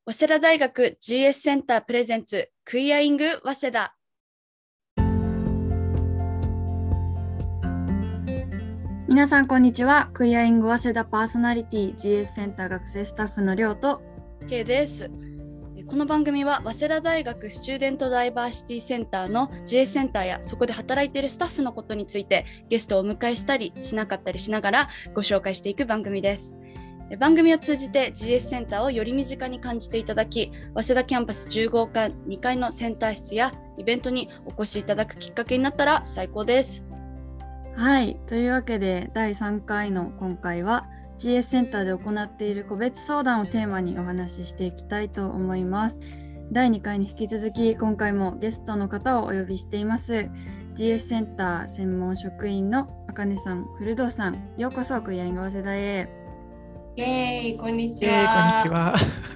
早稲田大学 GS センタープレゼンツクイアイング早稲田。 皆さんこんにちは。クイアイング早稲田パーソナリティ GS センター学生スタッフのりょうと K です。この番組は早稲田大学スチューデントダイバーシティセンターの GS センターやそこで働いているスタッフのことについてゲストをお迎えしたりしなかったりしながらご紹介していく番組です。番組を通じて GS センターをより身近に感じていただき、早稲田キャンパス10号館2階のセンター室やイベントにお越しいただくきっかけになったら最高です。 はい、というわけで第3回の今回は GS センターで行っている個別相談をテーマにお話ししていきたいと思います。第2回に引き続き今回もゲストの方をお呼びしています。 GS センター専門職員のあかねさん、古堂さん、ようこそクイアイング早稲田へ。 こんにちは。 こんにちは。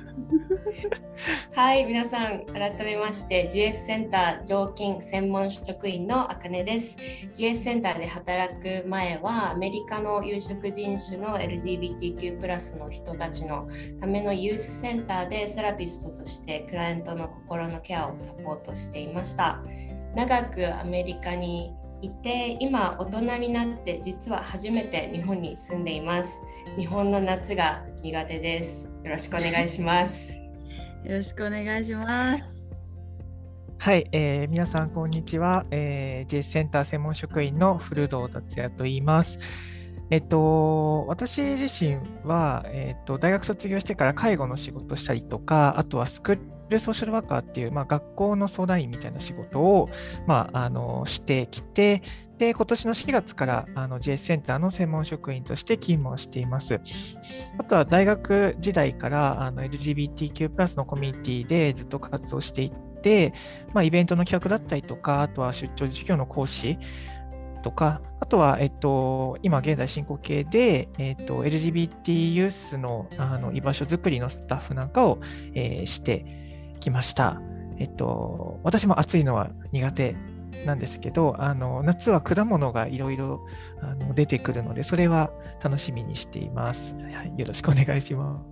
はい、皆さん改めまして GS センター常勤専門職員のあかねです。 GS センターで働く前はアメリカの有色人種の LGBTQ+ の人たちのためのユースセンターでセラピストとしてクライアントの心のケアをサポートしていました。長くアメリカにいて、今大人になって実は初めて日本に住んでいます。日本の夏が苦手です。よろしくお願いします。 よろしくお願いします。 はい、皆さんこんにちは。GS センター専門職員の古堂達也と言います。私自身は、大学卒業してから介護の仕事をしたりとか、あとはスクールソーシャルワーカーっていう、学校の相談員みたいな仕事を、してきて、で、今年の4月からGS センターの専門職員として勤務をしています。あとは大学時代からLGBTQ+ のコミュニティでずっと活動していて、イベントの企画だったりとか、あとは出張授業の講師とか、あとは、今現在進行形で、LGBT ユースの、居場所づくりのスタッフなんかを、してきました。私も暑いのは苦手なんですけど、夏は果物がいろいろ出てくるので、それは楽しみにしています。はい、よろしくお願いします。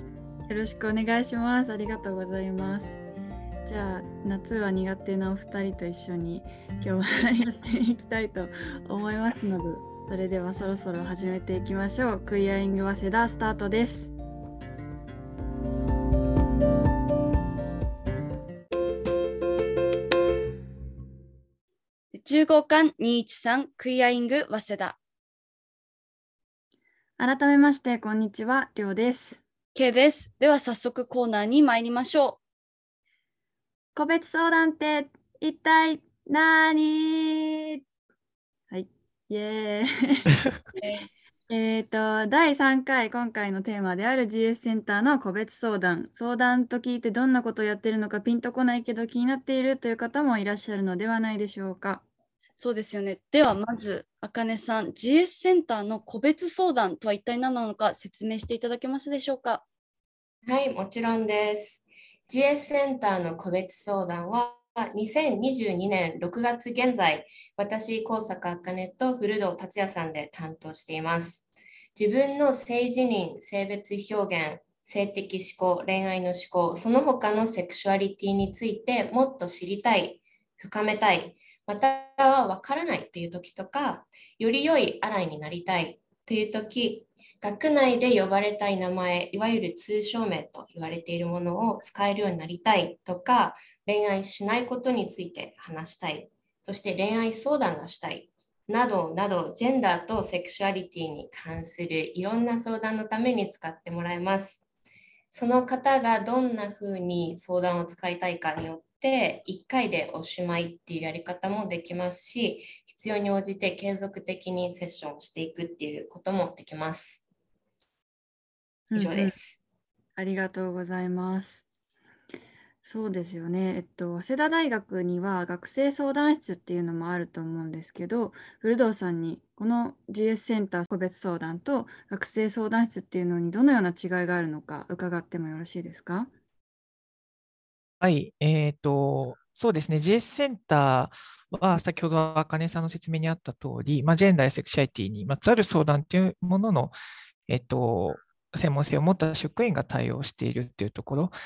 よろしくお願いします。ありがとうございます。じゃあ夏は苦手なお二人と一緒に今日はやっていきたいと思いますので、それではそろそろ始めていきましょう。クイアイング早稲田スタートです。 10号館213クイアイング早稲田。 改めましてこんにちは、りょうです。 K です。では早速コーナーに参りましょう。 個別相談って一体何？はい、イエーイ第3回、今回のテーマである GS センターの個別相談と聞いてどんなことをやってるのかピンとこないけど気になっているという方もいらっしゃるのではないでしょうか。 そうですよね。ではまずあかねさん、 GS センターの個別相談とは一体何なのか説明していただけますでしょうか。 はい、もちろんです。 GS センターの個別相談は2022年6月現在、私、高坂あかねと古堂達也さんで担当しています。自分の性自認、性別表現、性的指向、恋愛の思考、その他のセクシュアリティについてもっと知りたい、深めたい、または分からないという時とか、より良いアライになりたいという時、学内で呼ばれたい名前、いわゆる通称名と言われているものを使えるようになりたいとか、恋愛しないことについて話したい、そして恋愛相談がしたい、などなど、ジェンダーとセクシュアリティに関するいろんな相談のために使ってもらいます。その方がどんな風に相談を使いたいかによって1回でおしまいっていうやり方もできますし、必要に応じて継続的にセッションをしていくっていうこともできます。以上です。 ありがとうございます。そうですよね。早稲田大学には学生相談室っていうのもあると思うんですけど、古堂さんにこの GS センター個別相談と学生相談室っていうのにどのような違いがあるのか伺ってもよろしいですか？ はい、そうですね、GS センターは先ほどあかねさんの説明にあった通り、ジェンダーやセクシャリティにまつわる相談というものの、専門性を持った職員が対応しているというところ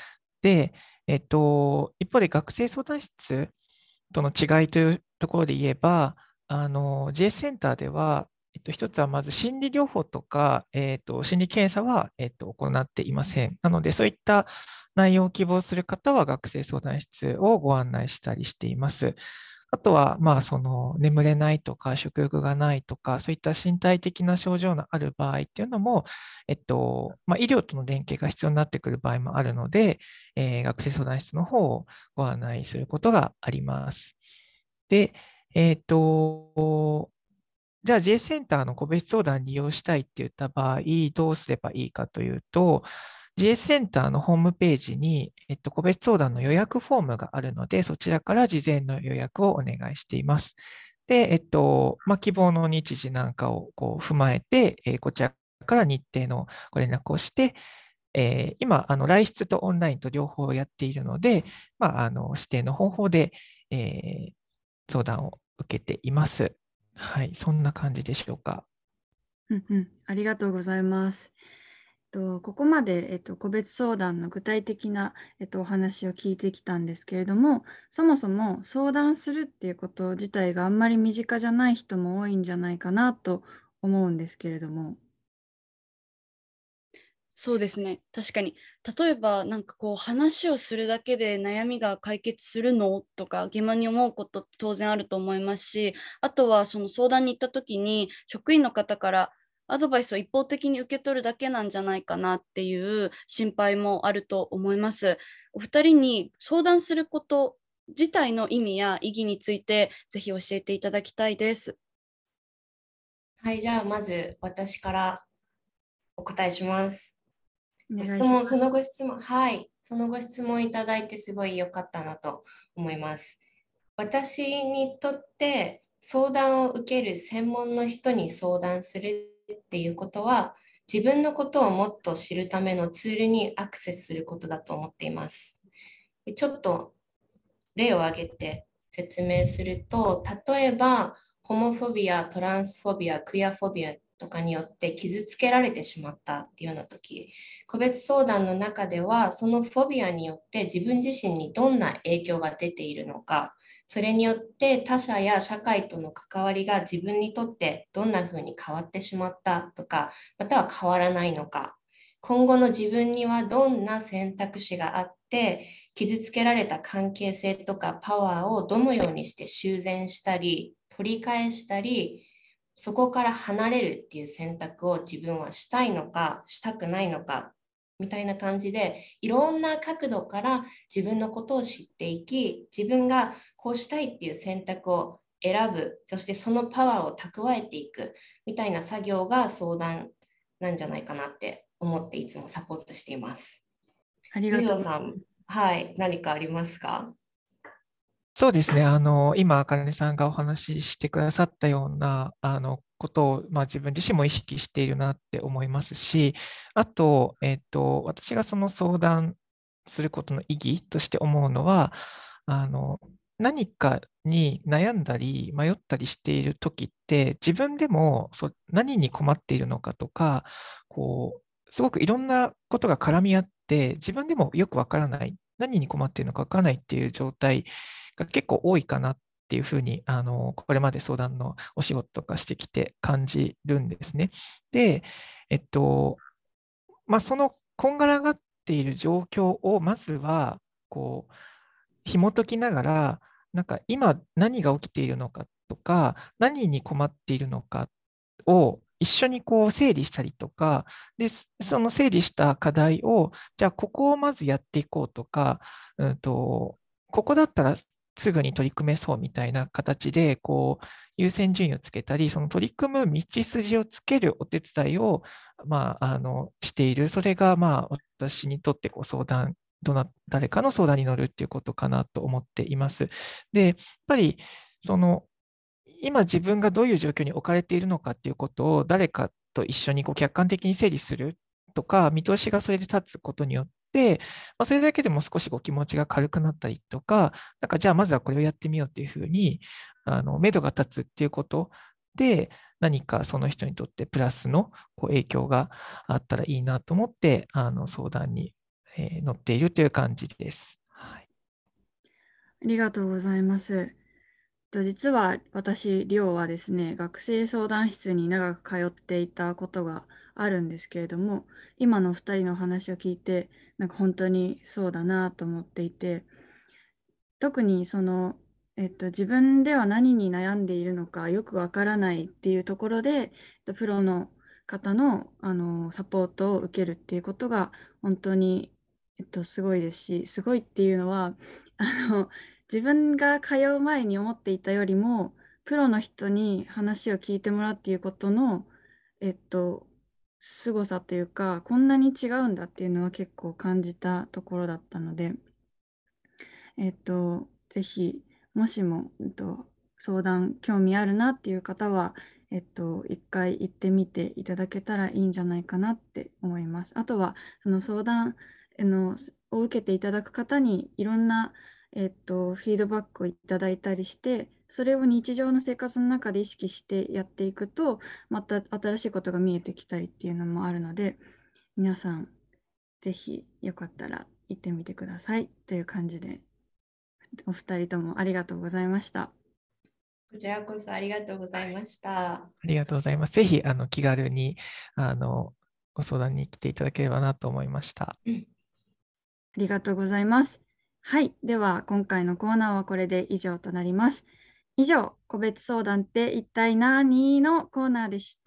で、一方で学生相談室との違いというところで言えば、JS センターでは、一つはまず心理療法とか、心理検査は、行っていません。なので、そういった内容を希望する方は学生相談室をご案内したりしています。あとは、その眠れないとか、食欲がないとか、そういった身体的な症状のある場合っていうのも、医療との連携が必要になってくる場合もあるので、学生相談室の方をご案内することがあります。で、じゃあ J センターの個別相談利用したいって言った場合、どうすればいいかというと、GS センターのホームページに、個別相談の予約フォームがあるので、そちらから事前の予約をお願いしています。で、希望の日時なんかをこう踏まえて、こちらから日程のご連絡をして、今、来室とオンラインと両方やっているので、指定の方法で、相談を受けています。はい、そんな感じでしょうか。 ありがとうございます。ここまで、個別相談の具体的な、お話を聞いてきたんですけれども、そもそも相談するっていうこと自体があんまり身近じゃない人も多いんじゃないかなと思うんですけれども。 そうですね。確かに。例えば、なんかこう、話をするだけで悩みが解決するのとか疑問に思うことって当然あると思いますし、あとはその相談に行った時に、職員の方からアドバイスを一方的に受け取るだけなんじゃないかなっていう心配もあると思います。お二人に相談すること自体の意味や意義について、ぜひ教えていただきたいです。 はい、じゃあまず私からお答えします。 お願いします。 そのご質問、はい、そのご質問いただいてすごい良かったなと思います。私にとって相談を受ける専門の人に相談するっていうことは、自分のことをもっと知るためのツールにアクセスすることだと思っています。でちょっと例を挙げて説明すると、例えば、ホモフォビア、トランスフォビア、クイアフォビアとかによって傷つけられてしまったっていうような時、個別相談の中では、そのフォビアによって自分自身にどんな影響が出ているのか、それによって他者や社会との関わりが自分にとってどんな風に変わってしまったとか、または変わらないのか、今後の自分にはどんな選択肢があって、傷つけられた関係性とかパワーをどのようにして修繕したり、取り返したり、そこから離れるっていう選択を自分はしたいのか、したくないのか、みたいな感じで、いろんな角度から自分のことを知っていき、自分がこうしたいっていう選択を選ぶ、そしてそのパワーを蓄えていく、みたいな作業が相談なんじゃないかなって思っていつもサポートしています。ルありがとう。 ドさん、はい、何かありますか？ そうですね。今、あかねさんがお話ししてくださったような、ことを、自分自身も意識しているなって思いますし、あと、私がその相談することの意義として思うのは、あの、何かに悩んだり迷ったりしているときって、自分でも何に困っているのかとか、すごくいろんなことが絡み合って、自分でもよくわからない、何に困っているのかわからないっていう状態が結構多いかなっていうふうに、これまで相談のお仕事とかしてきて感じるんですね。で、そのこんがらがっている状況をまずは、紐解きながら、なんか今何が起きているのかとか、何に困っているのかを一緒に整理したりとか、で、その整理した課題を、じゃあここをまずやっていこうとか、ここだったらすぐに取り組めそうみたいな形で、優先順位をつけたり、その取り組む道筋をつけるお手伝いを、している。それが、私にとって相談、誰かの相談に乗るっていうことかなと思っています。で、やっぱり、今自分がどういう状況に置かれているのかっていうことを誰かと一緒に客観的に整理するとか、見通しがそれで立つことによって、それだけでも少し気持ちが軽くなったりとか、なんかじゃあまずはこれをやってみようっていうふうに、目処が立つっていうことで、何かその人にとってプラスの影響があったらいいなと思って、相談に載っているという感じです。はい、 ありがとうございます。実は私、りょうはですね、学生相談室に長く通っていたことがあるんですけれども、今の2人の話を聞いて、なんか本当にそうだなと思っていて、特に自分では何に悩んでいるのかよくわからないっていうところで、プロの方の、サポートを受けるっていうことが本当に、すごいですし、すごいっていうのは自分が通う前に思っていたよりもプロの人に話を聞いてもらうっていうことの、凄さというか、こんなに違うんだっていうのは結構感じたところだったので、ぜひ、もしも、相談興味あるなっていう方は、一回行ってみていただけたらいいんじゃないかなって思います。あとは、その相談、を受けていただく方にいろんな、フィードバックをいただいたりして、それを日常の生活の中で意識してやっていくと、また新しいことが見えてきたりっていうのもあるので、皆さん、ぜひよかったら行ってみてくださいという感じで、お二人ともありがとうございました。 こちらこそありがとうございました。 ありがとうございます。ぜひ気軽にご相談に来ていただければなと思いました。 ありがとうございます。はい。では、今回のコーナーはこれで以上となります。以上、個別相談って一体何のコーナーでした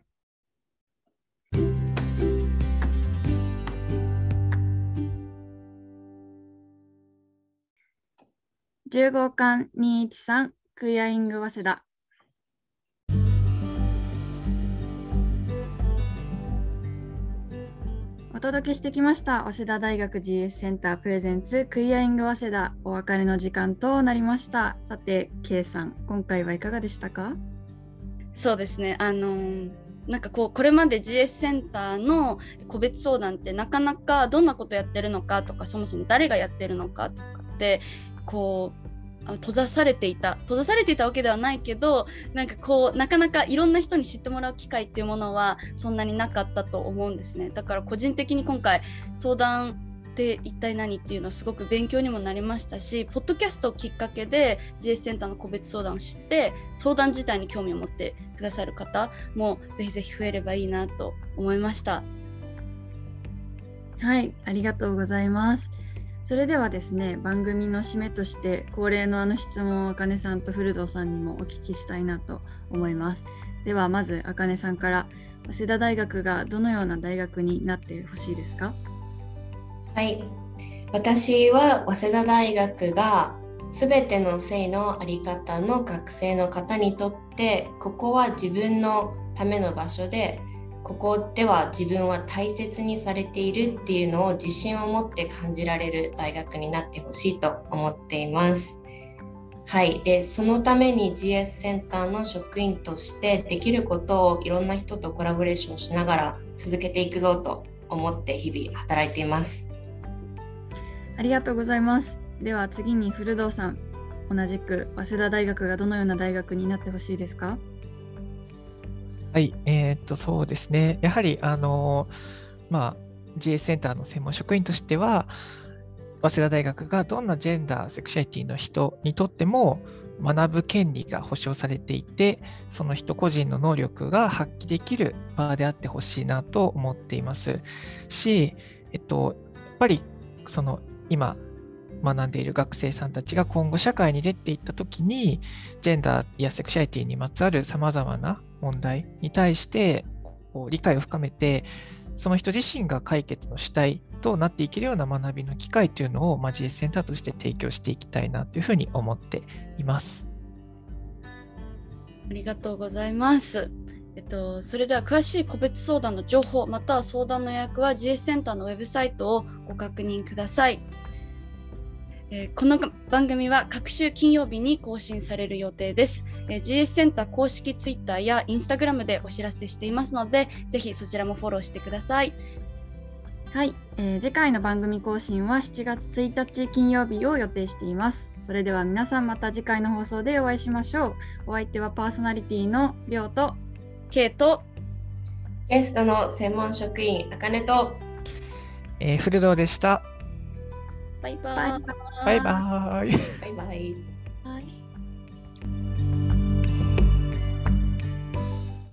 。10号館213クイアイング早稲田。お届けしてきました早稲田大学 GS センタープレゼンツクイアイング早稲田、お別れの時間となりました。さて K さん、今回はいかがでしたか？ そうですね、なんかこれまで GS センターの個別相談ってなかなかどんなことやってるのかとか、そもそも誰がやってるのかとかって閉ざされていたわけではないけど、なんかなかなかいろんな人に知ってもらう機会っていうものはそんなになかったと思うんですね。だから個人的に今回相談って一体何っていうのはすごく勉強にもなりましたし、ポッドキャストをきっかけで GS センターの個別相談を知って相談自体に興味を持ってくださる方もぜひぜひ増えればいいなと思いました。 はい、ありがとうございます。それではですね、番組の締めとして恒例の質問をあかねさんと古堂さんにもお聞きしたいなと思います。ではまずあかねさんから、早稲田大学がどのような大学になってほしいですか？ はい、私は早稲田大学がすべての性のあり方の学生の方にとって、ここは自分のための場所で、ここでは自分は大切にされているっていうのを自信を持って感じられる大学になってほしいと思っています。はい、でそのために GS センターの職員としてできることをいろんな人とコラボレーションしながら続けていくぞと思って日々働いています。 ありがとうございます。では次に古堂さん、同じく早稲田大学がどのような大学になってほしいですか？ はい、そうですね。やはり、GS センターの専門職員としては、早稲田大学がどんなジェンダー、セクシャリティの人にとっても学ぶ権利が保障されていて、その人個人の能力が発揮できる場であってほしいなと思っていますし、やっぱり今学んでいる学生さんたちが今後社会に出ていったときに、ジェンダーやセクシャリティにまつわるさまざまな問題に対して理解を深めて、その人自身が解決の主体となっていけるような学びの機会というのを、GS センターとして提供していきたいなというふうに思っています。 ありがとうございます。それでは詳しい個別相談の情報または相談の予約は GS センターのウェブサイトをご確認ください。この番組は各週金曜日に更新される予定です。GS センター公式 Twitter や Instagram でお知らせしていますので、ぜひそちらもフォローしてください。 はい、次回の番組更新は7月1日金曜日を予定しています。それでは皆さんまた次回の放送でお会いしましょう。お相手はパーソナリティのりょうとケイとゲストの専門職員あかねと古道でした。 バイバイ。 バイバイ。 バイバイ。 バイバイ。